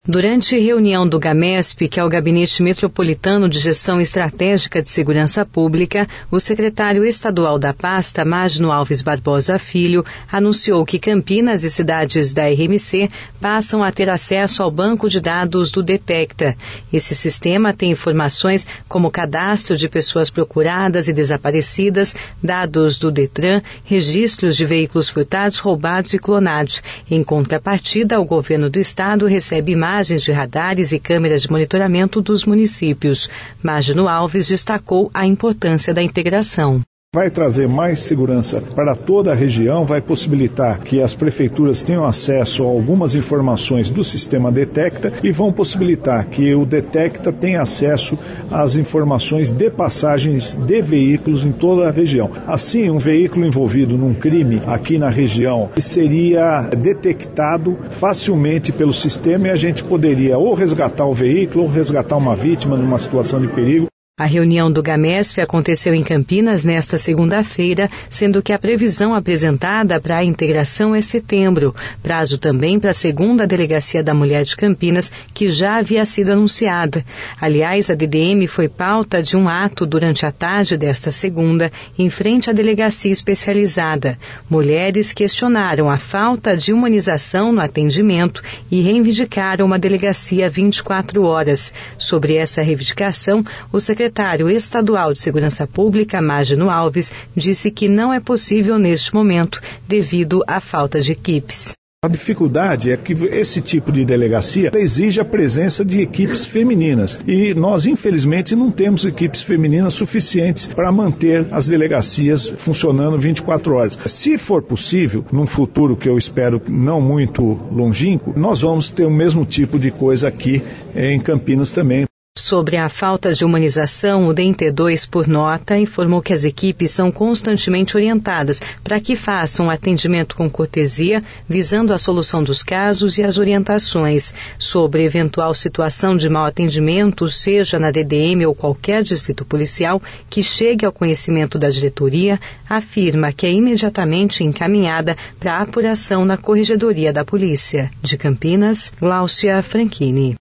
Durante reunião do GAMESP, que é o Gabinete Metropolitano de Gestão Estratégica de Segurança Pública, o secretário estadual da pasta, Magno Alves Barbosa Filho, anunciou que Campinas e cidades da RMC passam a ter acesso ao banco de dados do Detecta. Esse sistema tem informações como cadastro de pessoas procuradas e desaparecidas, dados do Detran, registros de veículos furtados, roubados e clonados. Em contrapartida, o governo do estado recebe imagens de radares e câmeras de monitoramento dos municípios. Magno Alves destacou a importância da integração. Vai trazer mais segurança para toda a região, vai possibilitar que as prefeituras tenham acesso a algumas informações do sistema Detecta e vão possibilitar que o Detecta tenha acesso às informações de passagens de veículos em toda a região. Assim, um veículo envolvido num crime aqui na região seria detectado facilmente pelo sistema e a gente poderia ou resgatar o veículo ou resgatar uma vítima numa situação de perigo. A reunião do GAMESP aconteceu em Campinas nesta segunda-feira, sendo que a previsão apresentada para a integração é setembro, prazo também para a segunda Delegacia da Mulher de Campinas, que já havia sido anunciada. Aliás, a DDM foi pauta de um ato durante a tarde desta segunda, em frente à delegacia especializada. Mulheres questionaram a falta de humanização no atendimento e reivindicaram uma delegacia 24 horas. Sobre essa reivindicação, o secretário estadual de Segurança Pública, Magno Alves, disse que não é possível neste momento, devido à falta de equipes. A dificuldade é que esse tipo de delegacia exige a presença de equipes femininas e nós, infelizmente, não temos equipes femininas suficientes para manter as delegacias funcionando 24 horas. Se for possível, num futuro que eu espero não muito longínquo, nós vamos ter o mesmo tipo de coisa aqui em Campinas também. Sobre a falta de humanização, o DENTE2, por nota, informou que as equipes são constantemente orientadas para que façam atendimento com cortesia, visando a solução dos casos e as orientações. Sobre eventual situação de mau atendimento, seja na DDM ou qualquer distrito policial, que chegue ao conhecimento da diretoria, afirma que é imediatamente encaminhada para apuração na Corregedoria da Polícia. De Campinas, Gláucia Franchini.